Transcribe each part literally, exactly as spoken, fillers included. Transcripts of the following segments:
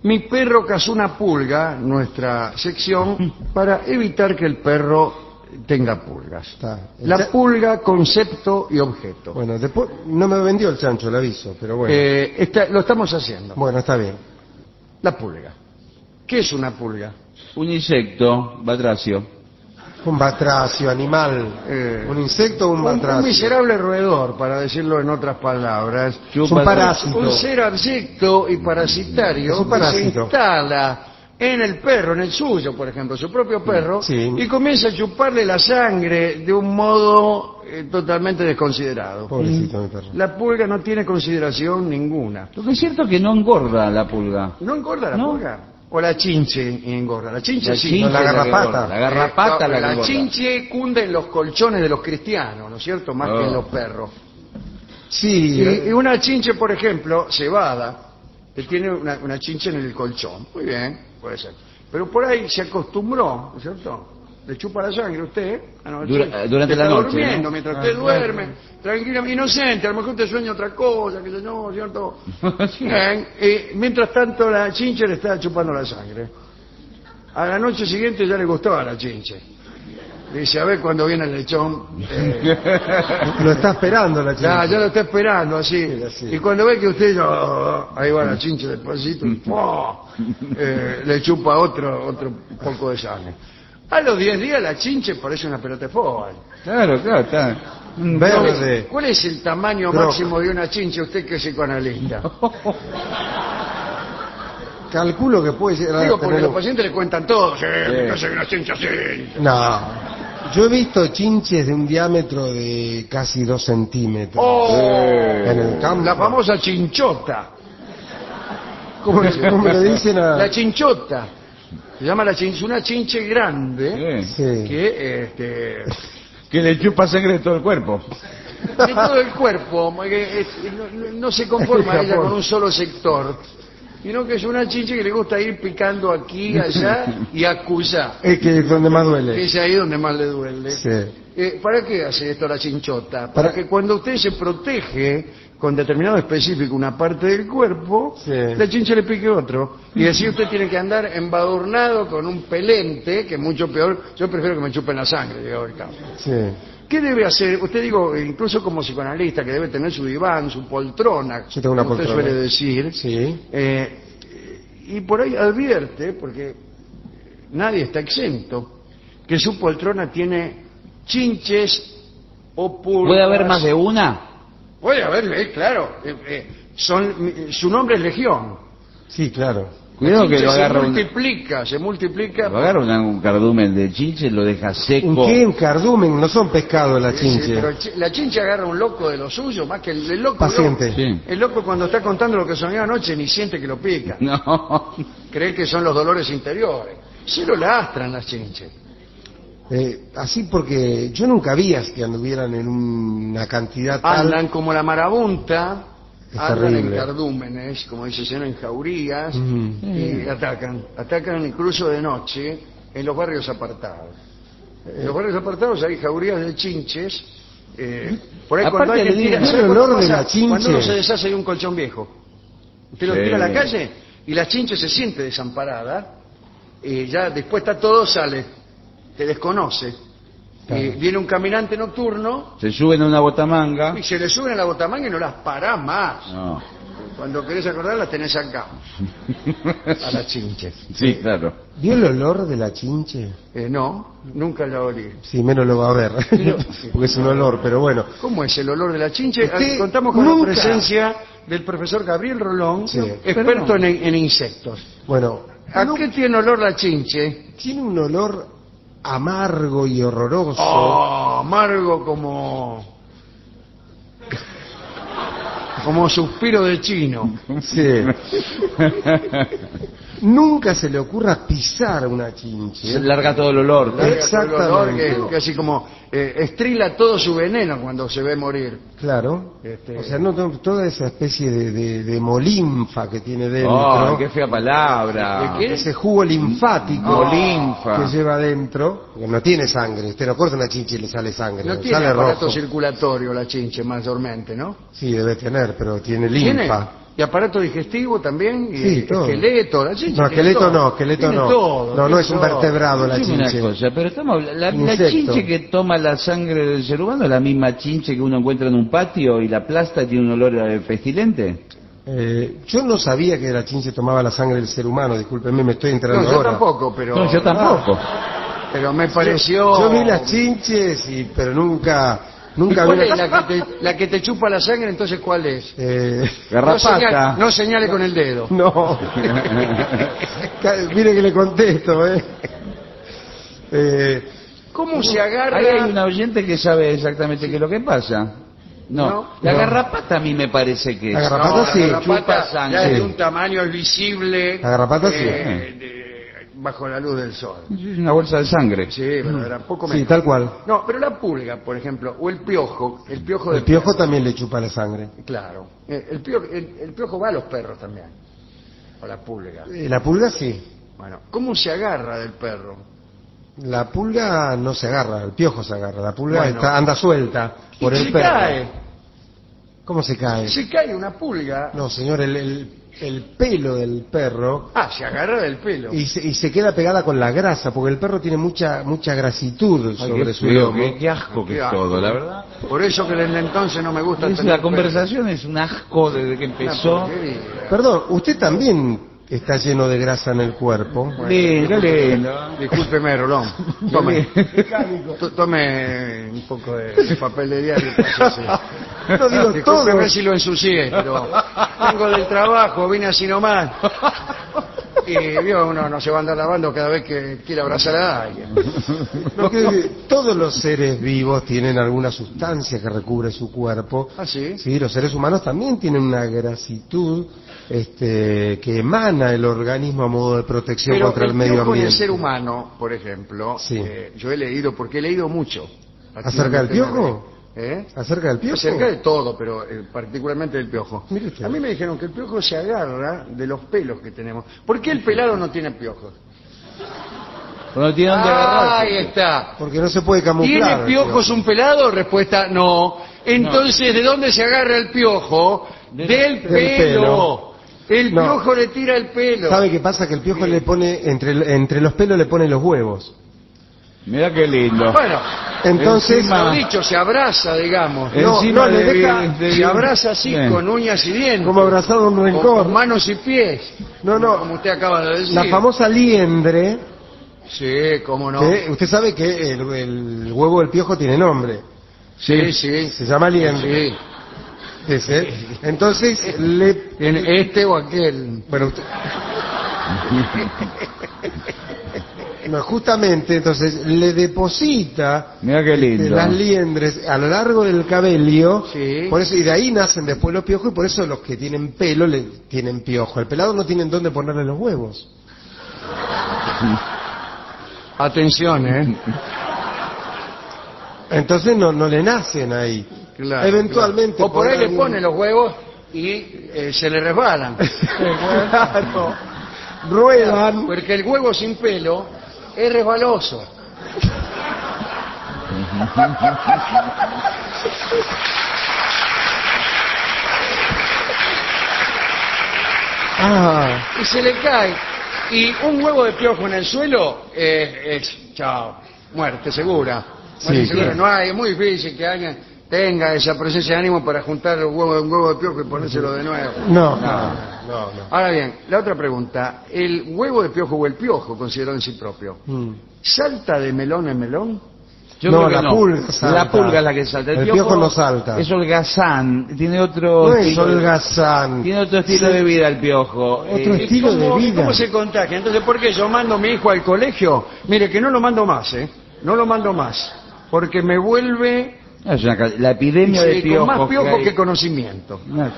Mi perro cazó una pulga, nuestra sección, para evitar que el perro tenga pulgas. Está. La pulga, concepto y objeto. Bueno, después no me vendió el chancho, le aviso, pero bueno. Eh, está, lo estamos haciendo. Bueno, está bien. La pulga. ¿Qué es una pulga? Un insecto, batracio. Un batracio, animal. Eh, ¿Un insecto o un un, batracio? un miserable roedor, para decirlo en otras palabras. Es un parásito. Un ser abyecto y parasitario Es un que parásito. se instala en el perro, en el suyo, por ejemplo, su propio perro, Sí. y comienza a chuparle la sangre de un modo eh, totalmente desconsiderado. Pobrecito mi perro. La pulga no tiene consideración ninguna. Lo que es cierto es que no engorda la pulga. ¿No engorda la ¿No? pulga? O la chinche engorda. La chinche La sí. chinche no, la es que garrapata. engorda. La garrapata Eh, la, la que engorda. chinche cunde en los colchones de los cristianos, ¿no es cierto? Más Oh. que en los perros. Sí. Y, y una chinche, por ejemplo, cebada, que tiene una, una chinche en el colchón. Muy bien, puede ser. Pero por ahí se acostumbró, ¿no es cierto? Le chupa la sangre a usted. Ah, no, Dura- usted durante está la noche, durmiendo, ¿no? mientras Ah, usted claro. duerme, tranquila, inocente, a lo mejor te sueña otra cosa, que yo no, ¿cierto? Bien, y mientras tanto la chinche le está chupando la sangre. A la noche siguiente ya le gustaba la chinche. Dice, a ver cuando viene el lechón. Eh, Lo está esperando la chica. ya, ya lo está esperando así. Sí, así. Y cuando ve que usted, oh, ahí va la chinche despacito, ¡oh! eh, le chupa otro, otro poco de sangre. A los diez días la chinche parece una pelota de fútbol. Claro, claro, está. Un Verde. ¿Cuál es el tamaño Groc. máximo de una chinche, usted que es psicoanalista? Calculo que puede llegar a Digo, porque tener los un- pacientes le cuentan todo. Sí, Sí. yo soy una chinche así. No. Yo he visto chinches de un diámetro de casi dos centímetros. ¡Oh! En el campo. La famosa chinchota. ¿Cómo, le- cómo le dicen a...? La chinchota. Se llama la chinche, una chinche grande Sí. Sí. que este, Que le chupa sangre de todo el cuerpo. de todo el cuerpo, porque, este, no, no- no se conforma Japón. ella con un solo sector, sino que es una chinche que le gusta ir picando aquí, allá y acusa, Es que es donde más que duele. es ahí donde más le duele. Sí. Eh, ¿Para qué hace esto la chinchota? Para, Para- que cuando usted se protege con determinado específico una parte del cuerpo, Sí. la chinche le pique otro. Y así usted tiene que andar embadurnado con un pelente, que es mucho peor. Yo prefiero que me chupen la sangre, llegado el campo. Sí. ¿Qué debe hacer? Usted digo, incluso como psicoanalista, que debe tener su diván, su poltrona, Yo tengo una como usted poltrona. suele decir. Sí. Eh, y por ahí advierte, porque nadie está exento, que su poltrona tiene chinches o pulgas. ¿Puede haber más de una? Puede haber, eh, claro. Eh, eh, son, eh, su nombre es Legión. Sí, claro. Cuidado La que chinche lo se agarra un, multiplica, se multiplica. lo agarra una- un cardumen de chinche, lo deja ¿En seco. qué? En cardumen, no son pescados las Sí, sí, chinches. pero chi- la chinche agarra un loco de lo suyo, más que el, el loco. Paciente. Sí. El loco cuando está contando lo que soñó anoche ni siente que lo pica. No. Cree que son los dolores interiores. Sí lo lastran las chinches. Eh, así porque yo nunca vi que anduvieran en una cantidad tal. Andan como la marabunta, Es andan en terrible. cardúmenes, como dice el señor, en jaurías, Ujú. y atacan. Atacan incluso de noche en los barrios apartados. En los barrios apartados hay jaurías de chinches. eh, por ahí Aparte cuando alguien le tira, digo, ¿sabe el cuándo olor de pasa? la chinche. Cuando uno se deshace de un colchón viejo. Usted lo Sí. tira a la calle y la chinche se siente desamparada, y ya después está todo, sale, te desconoce. Claro. Y viene un caminante nocturno Se suben a una botamanga. y se le suben a la botamanga y no las parás más. No. Cuando querés acordar las tenés acá, a las chinches. Sí, claro. ¿Vio el olor de la chinche? Eh, no, nunca la olí. Sí, menos lo va a ver. Porque es un olor, pero bueno. ¿Cómo es el olor de la chinche? Usted Ah, Contamos con nunca- la presencia del profesor Gabriel Rolón, Sí. experto en, en insectos. Bueno, ¿A no- qué tiene olor la chinche? tiene un olor amargo y horroroso. Oh, amargo como... como suspiro de chino. Sí. Nunca se le ocurra pisar una chinche. Se larga todo el olor. ¿Eh? Exactamente. El olor que, Exactamente. que así como eh, estrila todo su veneno cuando se ve morir. Claro. Este- O sea, no to- toda esa especie de, de, de molinfa que tiene dentro. Oh, qué fea palabra. ¿De qué? Ese jugo linfático Molinfa. que lleva adentro, que no tiene sangre. Usted no corta una chinche y le sale sangre. No tiene sale aparato rojo. circulatorio la chinche mayormente, ¿no? Sí, debe tener, pero tiene ¿Tiene? linfa. ¿Y aparato digestivo también? ¿Y Sí, todo. esqueleto? La chinche No, tiene esqueleto todo. no, esqueleto Tiene no. todo, No, no tiene es un todo. vertebrado la Dime una chinche. cosa, pero estamos, la, la Insecto. chinche que toma la sangre del ser humano es la misma chinche que uno encuentra en un patio y la aplasta y tiene un olor eh, pestilente. Eh, yo no sabía que la chinche tomaba la sangre del ser humano, discúlpeme, me estoy No, enterando yo ahora. tampoco, pero... No, yo tampoco. Pero me pareció... Yo vi las chinches, y, pero nunca... ¿Y Nunca cuál vi es una- la que, te, la que te chupa la sangre, entonces cuál es? Eh, No Garrapata. señale, no señale con el dedo. no. Ca- Mire que le contesto, ¿eh? eh ¿Cómo se agarra? Ahí hay una oyente que sabe exactamente qué es lo que pasa. No, No, la no. garrapata a mí me parece que La es. garrapata No, sí. la garrapata Chupa sangre. ya es de Sí. un tamaño visible. La garrapata sí. eh, de- bajo la luz del sol. Es una bolsa de sangre. Sí, pero era poco sí, menos. tal cual. No, pero la pulga, por ejemplo, o el piojo, el piojo del El piojo perro. también le chupa la sangre. Claro, eh, el piojo, el, el piojo va a los perros también, o la pulga. Eh, La pulga sí. Bueno, ¿cómo se agarra del perro? La pulga no se agarra, el piojo se agarra. La pulga Bueno. está, anda suelta por y el se perro. cae, ¿Cómo se cae? se cae una pulga. No, señor, el, el, el pelo del perro Ah, se agarra del pelo. y se, y se queda pegada con la grasa, porque el perro tiene mucha mucha grasitud Ay, sobre qué su feo, lomo. qué, qué asco que Qué es asco. todo, la verdad. Por eso que desde entonces no me gusta Es, tener la conversación es un asco desde que perro. Una empezó. porquería. Perdón, usted también está lleno de grasa en el cuerpo. Lindo, lindo. Discúlpeme, Rolón. Tome, to- tome un poco de papel de diario. pásese. No digo todo. Discúlpeme si lo ensucié, pero vengo del trabajo, vine así nomás. Y vio, uno no se va a andar lavando cada vez que quiere abrazar a alguien. No, que todos los seres vivos tienen alguna sustancia que recubre su cuerpo. ¿Ah, sí? Sí, los seres humanos también tienen una grasitud este, que emana el organismo a modo de protección Pero contra el, el medio piojo en ambiente. el ser humano, por ejemplo, Sí. eh, yo he leído, porque he leído mucho. ¿Acerca del piojo? ¿Eh? ¿Acerca del piojo? Acerca de todo, pero eh, particularmente del piojo. Mire usted. A mí me dijeron que el piojo se agarra de los pelos que tenemos. ¿Por qué el pelado no tiene piojos? Cuando tiene donde agarrar. Ahí está. Porque no se puede camuflar. ¿Tiene el piojos piojo. un pelado? Respuesta, no. Entonces, ¿de dónde se agarra el piojo? Del- Del, del pelo. pelo. El No. piojo le tira el pelo. ¿Sabe qué pasa? Que el piojo le pone, entre, entre los pelos le pone los huevos. Mira qué lindo. Bueno, Entonces, Encima- lo dicho, se abraza, digamos. No, Encima no, le de- deja- de- Se abraza así, Bien. con uñas y dientes. como abrazado a un Con, rencor. con manos y pies. No, no. Como usted acaba de decir. La famosa liendre, Sí, cómo no. que usted sabe que el, el huevo del piojo tiene nombre. Sí, sí. Se llama liendre. Sí. Ese. Entonces, le... En este o aquel. Bueno, usted... No, justamente, entonces, le deposita Mira qué lindo. este, las liendres a lo largo del cabello, Sí. por eso, y de ahí nacen después los piojos, y por eso los que tienen pelo le tienen piojo. El pelado no tienen dónde ponerle los huevos. Atención, ¿eh? Entonces no, no le nacen ahí. Claro, Eventualmente. claro. O por ahí le algún- pone los huevos y eh, se le resbalan. Claro. Ruedan. Porque el huevo sin pelo es resbaloso. Ah, Y se le cae. Y un huevo de piojo en el suelo eh, es, chao, muerte segura. Muerte Sí, segura. claro. No hay, es muy difícil que alguien tenga esa presencia de ánimo para juntar los huevos de un huevo de piojo y ponérselo de nuevo. no, no, no, no. Ahora bien, la otra pregunta. ¿El huevo de piojo o el piojo, considerado en sí propio, Mm. salta de melón en melón? Yo No, creo que la no. pulga salta. La pulga es la que salta. El piojo no salta. Es holgazán. Tiene otro No es estilo- holgazán. Tiene otro estilo Sí. de vida el piojo. Otro Eh, estilo de ¿Cómo, vida. ¿Cómo se contagia? Entonces, ¿por qué yo mando a mi hijo al colegio? Mire, que no lo mando más, ¿eh? No lo mando más. Porque me vuelve es una ca- la epidemia de sí, piojos. con más piojo hay. que conocimiento. No.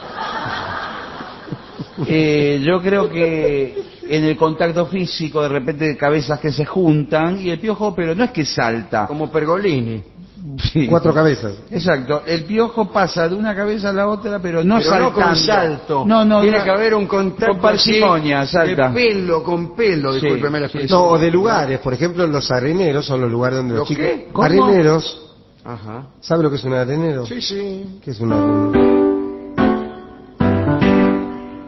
Eh, yo creo que en el contacto físico de repente cabezas que se juntan y el piojo, pero no es que salta. Como Pergolini. Sí. Cuatro cabezas. Exacto, el piojo pasa de una cabeza a la otra, pero no Pero no saltando. con salto. No, no, Tiene no. que haber un contacto Con parsimonia, así, salta. de pelo con pelo, Sí, discúlpeme la sí. expresión. No, o de lugares. Por ejemplo, los areneros son los lugares donde los, ¿Los chicos... qué? ¿Cómo? Areneros. Ajá. ¿Sabe lo que es un arenero? Sí, sí. ¿Qué es un arenero?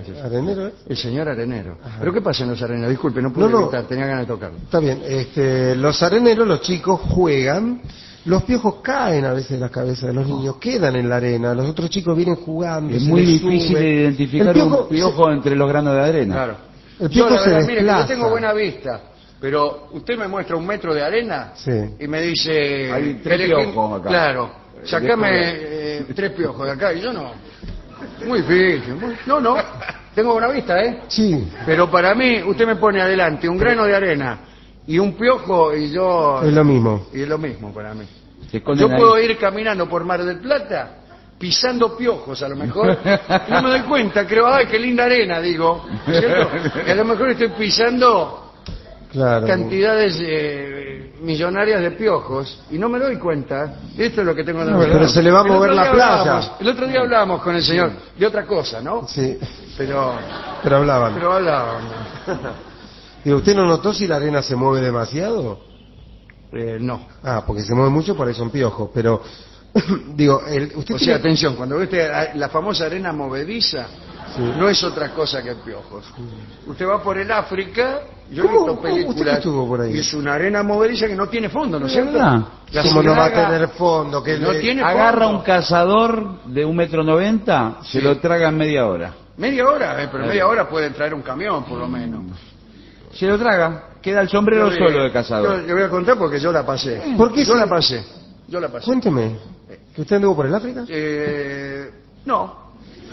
gracias. ¿Arenero? El señor arenero. Ajá. ¿Pero qué pasa en los areneros? Disculpe, no pude No, no. evitar, tenía ganas de tocarlo. Está bien, este, los areneros, los chicos juegan, los piojos caen a veces en la cabeza de los niños, quedan en la arena, los otros chicos vienen jugando. Es se muy les difícil sube. de identificar El piojo un piojo entre los granos de arena. Claro. El Yo, piojo la se verdad, mire, que yo desplaza. tengo buena vista, pero usted me muestra un metro de arena Sí. y me dice... Hay tres el ejem- piojos acá. Claro, sacame eh, tres piojos de acá y yo no. Muy difícil. muy- No, no, tengo buena vista, ¿eh? Sí, Pero para mí, usted me pone adelante un grano de arena y un piojo y yo... es lo mismo. Y es lo mismo para mí. Se esconden Yo ahí. puedo ir caminando por Mar del Plata pisando piojos a lo mejor y no me doy cuenta, creo, ay, qué linda arena, digo, ¿cierto? Y a lo mejor estoy pisando Claro. cantidades eh, millonarias de piojos y no me doy cuenta. Esto es lo que tengo en la No, verdad. pero se le va a El mover otro la día playa. hablábamos- El otro día hablábamos con el señor de otra cosa, ¿no? Sí, Pero, pero hablaban. pero hablábamos. Digo, ¿usted no notó si la arena se mueve demasiado? Eh, no. Ah, porque se mueve mucho, por ahí son piojos, pero... Digo, el, usted O tiene- sea, atención, cuando ve usted la famosa arena movediza, Sí. no es otra cosa que piojos. Usted va por el África, yo he ¿Cómo? visto ¿Cómo? ¿Usted películas, que estuvo por ahí? y es una arena movediza que no tiene fondo, ¿no es cierto? ¿Verdad? La ¿Cómo no va a ciénaga tener fondo? Que no le- tiene Agarra fondo. un cazador de un metro noventa, se Sí. lo traga en media hora. Media hora, eh, pero media hora puede traer un camión, por lo menos. Se lo traga, queda el sombrero Yo, solo eh, de cazador. Yo le voy a contar porque yo la pasé. ¿Por qué Yo se- la pasé. Yo la pasé. Cuénteme, ¿que usted anduvo por el África? Eh, no.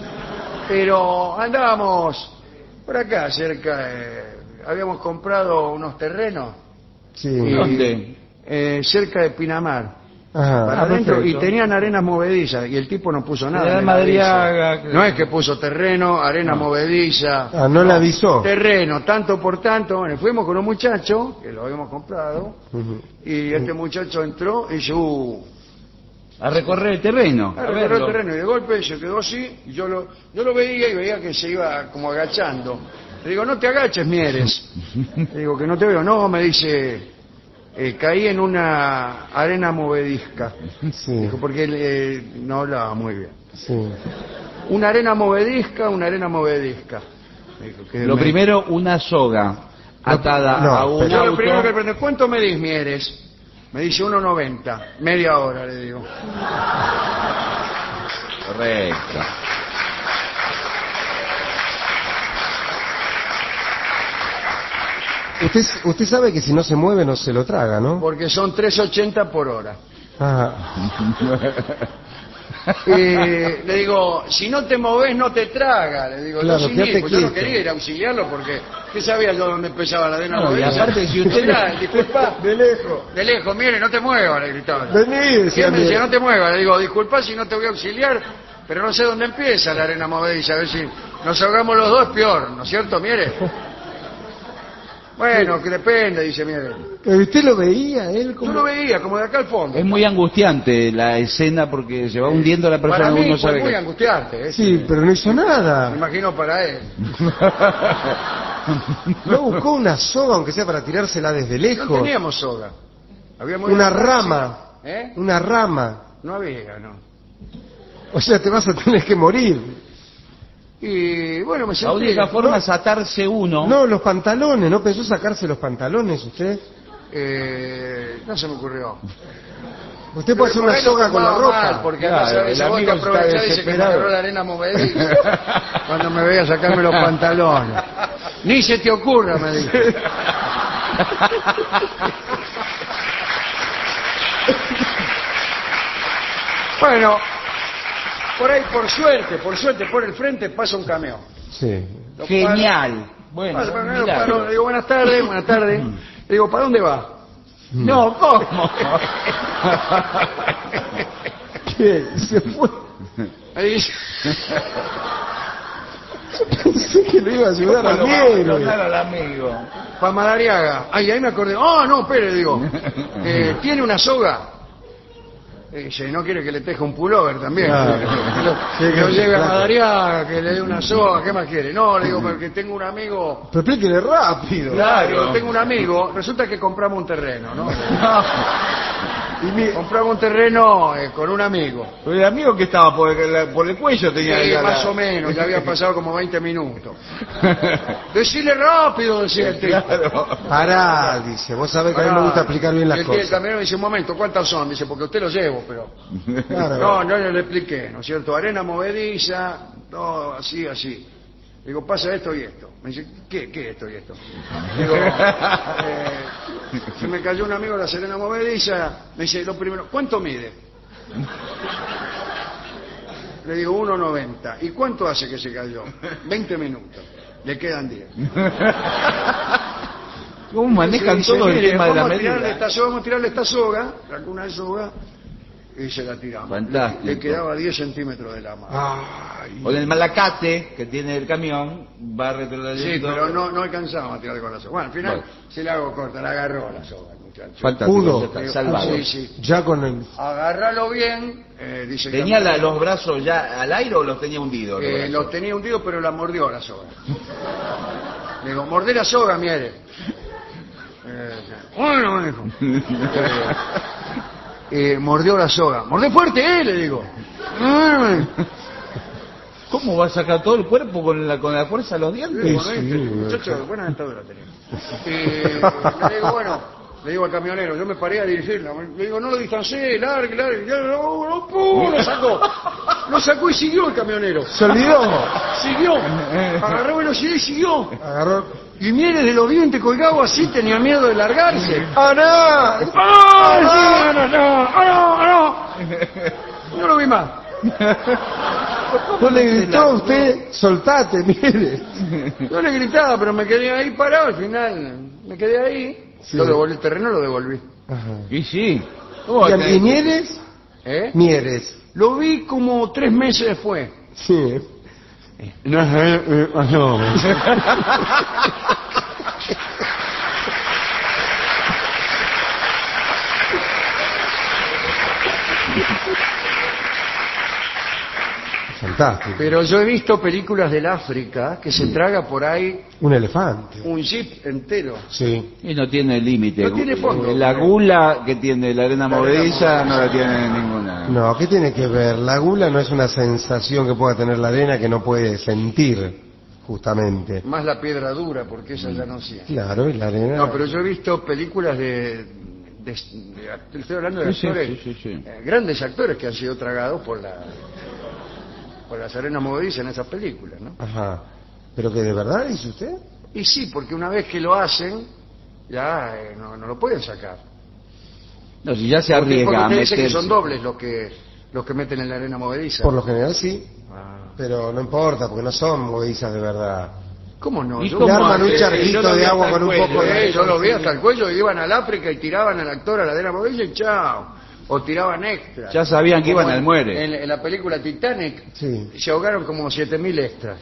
Pero andábamos por acá, cerca. eh, habíamos comprado unos terrenos Sí. y- ¿Dónde? eh, cerca de Pinamar. Ajá. Para Ah, adentro, y perfecto. tenían arenas movedizas y el tipo no puso nada. Era en el Madriaga, aviso. creo. No es que puso terreno, arena movediza. Ah, no le avisó. Terreno, tanto por tanto. Bueno, fuimos con un muchacho que lo habíamos comprado Ujú. y este muchacho entró y dice, uh, A recorrer el terreno. Ah, a recorrió verlo. el terreno y de golpe se quedó así y yo lo, yo lo veía y veía que se iba como agachando. Le digo, no te agaches, Mieres. Le digo, que no te veo. No, me dice, eh, caí en una arena movedizca. Sí, Dijo, porque él eh, no hablaba muy bien. sí. Una arena movedizca, una arena movedizca. Me dijo, que Lo me- primero, una soga atada no, a un pero- Yo lo auto. primero que le pregunté, ¿cuánto medís, Mieres? Me dice uno noventa, media hora, le digo. Correcto. Usted, usted sabe que si no se mueve no se lo traga, ¿no? Porque son tres ochenta por hora. Ah, Eh, le digo, si no te moves no te traga, le digo, Claro, yo sin quédate ir, pues yo no quieto. quería ir a auxiliarlo porque ¿qué sabía yo dónde empezaba la arena No, y movediza? aparte, si usted- Mirá, disculpa, de lejos. de lejos, mire, no te muevas, le gritaba. Vení, decía Siempre mi- decía, no te muevas, le digo, disculpa si no te voy a auxiliar, pero no sé dónde empieza la arena movediza, a ver si nos ahogamos los dos, peor, ¿no es cierto, mire? Bueno, que depende, dice, mire. Pero usted lo veía, él Yo como... lo veía, como de acá al fondo. Es muy angustiante la escena porque se va hundiendo la persona Para que mí uno fue sabe muy que... angustiante, ¿eh? Sí, pero no hizo Me nada. imagino para él. No buscó una soga, aunque sea para tirársela desde No lejos. teníamos soga. Había muy Una buena rama. taxi. ¿Eh? Una rama. No había, no. O sea, te vas a tener que morir. Y bueno, me La sentí... única forma es atarse uno. No, los pantalones. ¿No pensó sacarse los pantalones usted? Eh, no se me ocurrió. Usted puede hacer Por una ahí lo soga con la tomaba ropa. mal, porque Claro, acá sabes, el vos te amigo está aprovechás y dice que me desesperado. agarró la arena movediza cuando me veía sacarme los pantalones. Ni se te ocurra, me dijo. Bueno, por ahí, por suerte, por suerte, por el frente pasa un camión. Sí. Lo Genial. Bueno, pasa, pasa, lo milagro. paro, le digo, buenas tardes, buenas tardes. Le digo, ¿para dónde va? No, ¿cómo? ¿Qué? Se fue. Me dice, Pensé que lo iba a ayudar al negro. Ayudar al amigo. para Madariaga. Ay, ahí me acordé. Ah, no, espere, digo. Eh, ¿Tiene una soga? Eh, dice, no quiere que le teja un pullover también. Claro. Que lo, que lo lleve a Madariaga, que le dé una soga, ¿qué más quiere? No, le digo, porque tengo un amigo... Pero explíquele rápido. Claro, tengo un amigo, resulta que compramos un terreno, ¿no? Y mi- Compramos un terreno eh, con un amigo. El amigo que estaba por el, por el cuello tenía Sí, ya la- más o menos, ya había pasado como veinte minutos. Decile rápido, decía el tipo. Claro. Pará, dice, vos sabés que a mí me gusta explicar bien Y las el, tío- el cosas. camionero me dice, un momento, ¿cuántas son? Dice, porque usted lo llevo, pero... Claro. No, no le expliqué, ¿no es cierto? Arena movediza, todo así, así. Digo, pasa esto y esto. Me dice, ¿qué, qué esto y esto? Digo, eh, se me cayó un amigo de la Serena movediza. Me dice, lo primero, ¿cuánto mide? Le digo, uno noventa. ¿Y cuánto hace que se cayó? veinte minutos. Le quedan diez. ¿Cómo manejan Dice, todo el mire, tema de la vamos a tirarle medida? esta soga, vamos a tirarle esta soga, sacó una soga y se la tiramos. Fantástico. Le, le quedaba diez centímetros de la mano. Ay, O el malacate que tiene el camión va Sí, retrocediendo. pero no, no alcanzamos a tirarle con la soga. Bueno, al final Bueno. se la hago corta, la agarró la soga, muchacho. Fantástico, Pudo. ya está, Digo, salvado. Sí, sí. ya con el... Agárralo bien, eh, dice el ¿Tenía la- camionero. los brazos ya al aire o los tenía hundidos? los Eh, brazos? lo tenía hundido, pero la mordió la soga. Le digo, mordé la soga, mire. Eh, bueno, me dijo. Eh, eh, mordió la soga. Mordé fuerte, eh, le digo. Eh, ¿Cómo va a sacar todo el cuerpo con la, con la fuerza de los dientes? Sí, sí, este, sí. muchacho, buena dentadura tenía. Eh, le digo, bueno, le digo al camionero, yo me paré a dirigirla. Le digo, no lo distancié, largue, largue. Ya, no, no, pum, lo sacó. Lo sacó y siguió el camionero. Se olvidó. Siguió. Agarró velocidad y siguió. Agarró... Y mire, de los dientes colgados así, tenía miedo de largarse. ¡Ah, no! ¡Ah, sí, no, no, ah, no, no! No lo vi más. No le gritó a usted, soltate, mire. Yo le gritaba, pero me quedé ahí parado al final. Me quedé ahí. Sí. Lo devolví, el terreno lo devolví. Ajá. Y sí. ¿Cómo va ¿Y, a a- tener- y Mieres? ¿Eh? Mieres. Lo vi como tres meses después. Sí. No, eh, eh, no. Fantástico. Pero yo he visto películas del África que se traga por ahí Un elefante. un jeep entero. Sí. Y no tiene límite. No tiene fondo. La gula que tiene la arena movediza no la tiene ninguna. No, ¿qué tiene que ver? La gula no es una sensación que pueda tener la arena que no puede sentir, justamente. Más la piedra dura, porque esa ya no siente. Claro, y la arena... No, pero yo he visto películas de... de- de- estoy hablando de Sí, sí, actores, sí, sí, sí. eh, grandes actores que han sido tragados por la por las arenas movedizas en esas películas, ¿no? Ajá. ¿Pero que de verdad dice usted? Y sí, porque una vez que lo hacen, ya eh, no, no lo pueden sacar. No, si ya se Porque, arriesga porque a usted dice que meterse. son dobles los que los que meten en la arena movediza. Por lo general sí, Ah. pero no importa, porque no son movedizas de verdad. ¿Cómo no? ¿Y Yo, cómo Le arman un hace? charquito Yo lo de vi agua hasta con el un cuello, poco de... Eh, yo lo vi hasta el cuello, iban al África y tiraban al actor a la arena movediza y chao. O tiraban extra. Ya sabían que Como iban al en- muere. En, en la película Titanic Sí. se ahogaron como siete mil extras.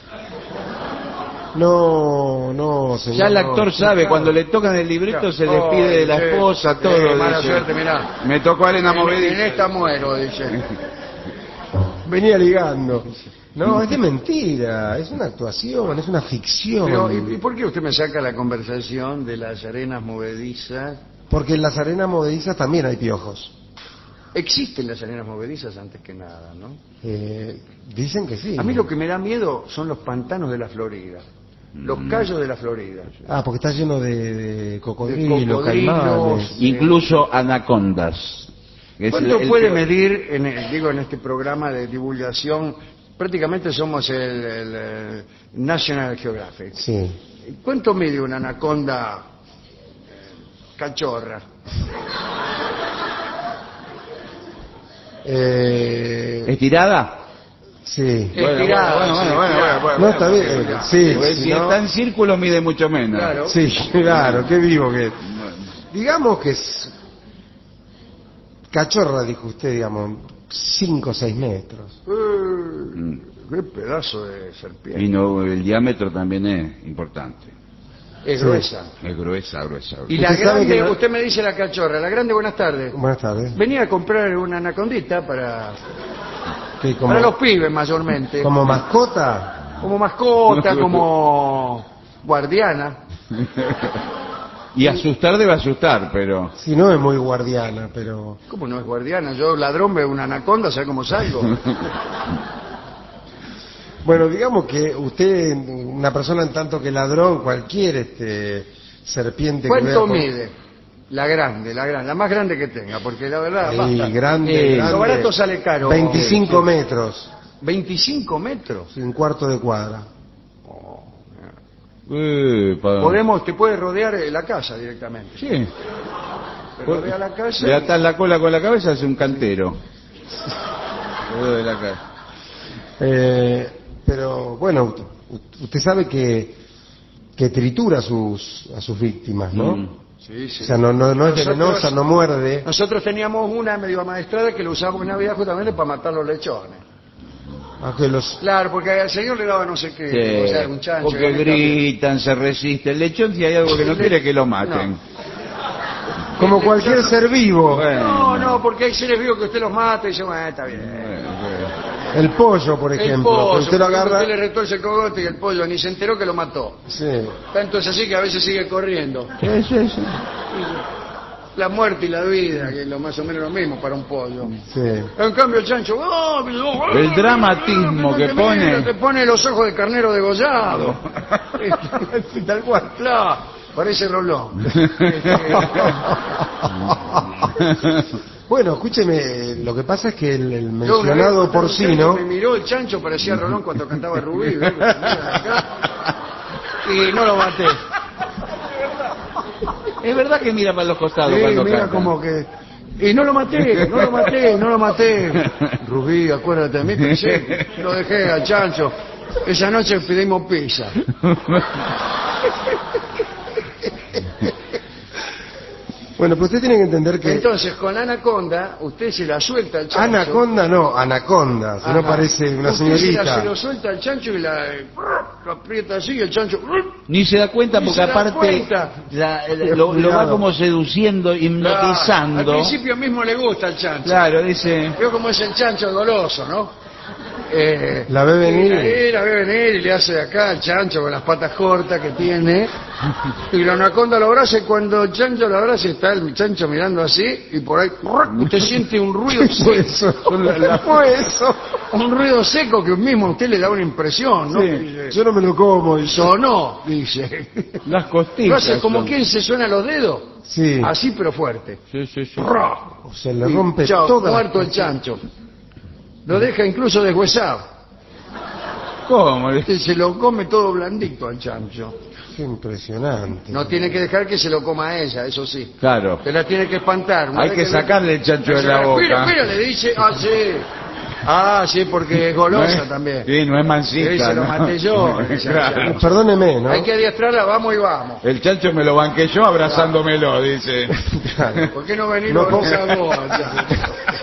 No, no, señor. Ya el actor no. sabe, cuando le tocan el libreto se despide de la Ay, sí, esposa, sí, todo. mala dice. suerte, mirá. Me tocó arena En, en movediza. esta muero, dice. Venía ligando. No, es de mentira, es una actuación, es una ficción. Pero, ¿y, y por qué usted me saca la conversación de las arenas movedizas? Porque en las arenas movedizas también hay piojos. Existen las arenas movedizas antes que nada, ¿no? Eh, dicen que sí. A mí lo que me da miedo son los pantanos de la Florida. Los Mm. callos de la Florida. Ah, porque está lleno de, de cocodrilos, De cocodrilos. caimanes. Incluso anacondas. Es ¿Cuánto el- el- puede medir, en el- digo, en este programa de divulgación? Prácticamente somos el, el, eh, National Geographic. Sí. ¿Cuánto mide una anaconda eh, cachorra? Eh, ¿Estirada? sí. Estirada, bueno, sí, bueno, bueno, estirada. bueno, No, está bien. bueno, eh, bueno. Sí, Pues si si no- está en círculo mide mucho menos. Claro. sí, claro, qué vivo que es. Digamos que es cachorra, dijo usted, digamos, cinco o seis metros. Eh, qué pedazo de serpiente. Y no, el diámetro también es importante. Es Sí. gruesa. Es gruesa, gruesa. gruesa. Y la Usted sabe grande, que no- usted me dice la cachorra. La grande, buenas tardes. Buenas tardes. Venía a comprar una anacondita para, Que como, para los pibes mayormente. como mascota, Como mascota, como guardiana. Y asustar debe asustar, pero... Si no, es muy guardiana, pero... ¿Cómo no es guardiana? Yo, ladrón, veo una anaconda, ¿sabe cómo salgo? Bueno, digamos que usted, una persona en tanto que ladrón, cualquier este serpiente que vea ¿Cuánto por- mide? La grande, la grande, la más grande que tenga, porque la verdad, Ahí, basta. grande, Eh, grande. Lo barato sale caro. veinticinco Sí. metros, ¿veinticinco metros? un cuarto de cuadra. Eh, pa- Podemos, te puede rodear eh, la casa directamente. Sí. Te rodea la casa. Le atas la cola con la cabeza, hace un cantero. Lo de la casa. Eh, pero bueno, u- usted sabe que, que tritura a sus, a sus víctimas, ¿no? Mm. Sí, sí. O sea, no, no, no es Nosotros- venenosa, no muerde. Nosotros teníamos una medio amaestrada que lo usábamos en Navidad justamente para matar los lechones. Aunque los, Claro, porque al señor le daba no sé qué, Sí, o sea, un chancho. porque que también. gritan, se resiste. El lechón, si hay algo que no quiere, que lo maten. como cualquier ser vivo. Bueno, No, no, porque hay seres vivos que usted los mata y dice, bueno, está bien. bueno, bueno. El pollo, por El ejemplo, pollo, que usted lo por ejemplo, agarra. usted le retuerce el cogote y el pollo ni se enteró que lo mató. Sí. Tanto es así que a veces sigue corriendo. Sí, sí, sí. La muerte y la vida, que es lo más o menos lo mismo para un pollo. Sí. En cambio el chancho, ¡oh! ¡oh! El dramatismo que te pone. mira, te pone los ojos de carnero degollado. Sí, tal cual. Claro, parece Rolón. Bueno, escúcheme, lo que pasa es que el, el Yo una mencionado vez, porcino, me miró el chancho, parecía Rolón cuando cantaba Rubí. ¿ves? Acá. Y no lo maté. Es verdad que mira para los costados Sí, cuando mira canta. como que... Y no lo maté, no lo maté, no lo maté. Rubí, acuérdate de mí, pensé, lo dejé al chancho. Esa noche pedimos pizza. bueno, pues usted tiene que entender que Entonces, con la anaconda, usted se la suelta al chancho. anaconda no, anaconda, si no Ajá. parece una Usted se, la, se señorita. lo suelta al chancho y la, lo aprieta así y el chancho... Ni se da cuenta Ni porque se da aparte cuenta. la- la- lo, lo va como seduciendo, Claro, hipnotizando. al principio mismo le gusta al chancho. Claro, dice... Veo como es el chancho goloso, ¿no? Eh, La ve venir. y La, la ve venir y le hace de acá al chancho con las patas cortas que tiene. Y la anaconda lo abraza y cuando el chancho lo abraza está el chancho mirando así y por ahí usted siente un ruido Fue seco. eso, la- fue eso. Un ruido seco que mismo a usted le da una impresión, ¿no? Sí, Dice, yo no me lo como. dice. sonó, dice. Las Lo costillas. hace como son. quien se suena los dedos. Sí, Así pero fuerte. Sí, sí, sí. o sea, le Y rompe chao, toda la- muerto el chancho. Lo deja incluso deshuesado. ¿Cómo? Y se lo come todo blandito al chancho. Qué impresionante. No tiene que dejar que se lo coma a ella, eso sí. Claro. Se la tiene que espantar. Una Hay vez que ve- sacarle el chancho de la boca. Mira, mira, le dice, ah, sí. Ah, sí, porque es golosa No es- también. Sí, no es mansita. Sí, se lo ¿no? maté yo, dice el Claro. chancho. Perdóneme, ¿no? Hay que adiestrarla, vamos y vamos. El chancho me lo banqué yo abrazándomelo, dice. Claro. ¿Por qué no venís No no, ponga- vos, chancho?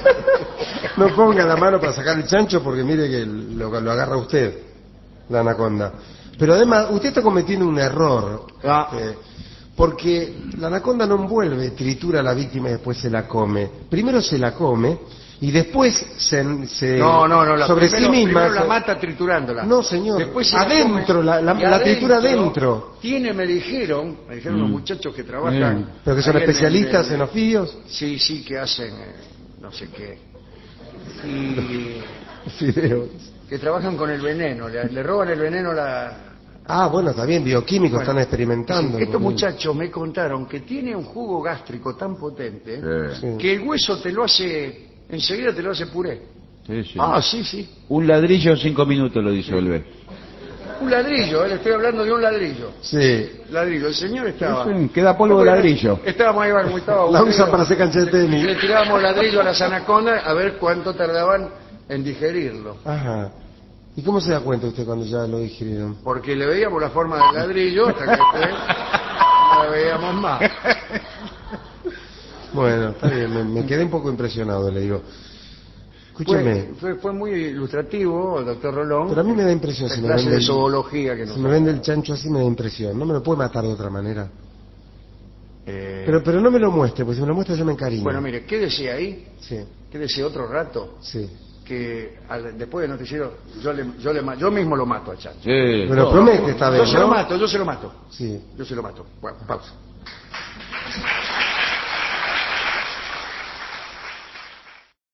No ponga la mano para sacar el chancho porque mire que lo, lo agarra usted, la anaconda. Pero además, usted está cometiendo un error. Ah. eh, porque la anaconda no envuelve, tritura a la víctima y después se la come. Primero se la come y después se, se- No, no, no, la sobre primero, sí misma. primero la se- mata triturándola. No, señor. Después se la Adentro, come, la- la- y la tritura adentro. Tiene, me dijeron, me dijeron los muchachos que trabajan. Mm. Pero que son ahí en el- especialistas en- en ofidios. Sí, sí, que hacen eh, no sé qué. Y Fideos. que trabajan con el veneno, le, le roban el veneno a la... Ah, bueno, está bien, bioquímicos Bueno, están experimentando. sí, estos muchachos me contaron que tiene un jugo gástrico tan potente Sí, Sí. que el hueso te lo hace, enseguida te lo hace puré. sí, sí. Ah, sí, sí. Un ladrillo en cinco minutos lo disuelve. Un ladrillo, eh, le estoy hablando de un ladrillo. Sí. Ladrillo, el señor estaba... Sí, queda polvo de ladrillo. Estábamos ahí, muy estaba La aburrido. usa para hacer cancha de Le tenis. tirábamos ladrillo a las anacondas a ver cuánto tardaban en digerirlo. Ajá. ¿Y cómo se da cuenta usted cuando ya lo digirieron? Porque le veíamos la forma del ladrillo hasta que después no la veíamos más. Bueno, está bien, me, me quedé un poco impresionado, le digo. Escúcheme, Fue, fue, fue muy ilustrativo el doctor Rolón. pero a mí me da impresión la si me, clase vende de el, zoología que nos si me vende el chancho así me da impresión. No me lo puede matar de otra manera. Eh, Pero pero no me lo muestre, porque si me lo muestra yo me encariño. Bueno, mire, ¿qué decía ahí? Sí, ¿Qué decía otro rato? sí. Que al- después del noticiero yo, le, yo, le, ma- yo mismo lo mato a Chancho. Sí. Pero promete esta vez, Yo se lo ¿no? mato, yo se lo mato. Sí. Yo se lo mato. Bueno, pausa. gracias.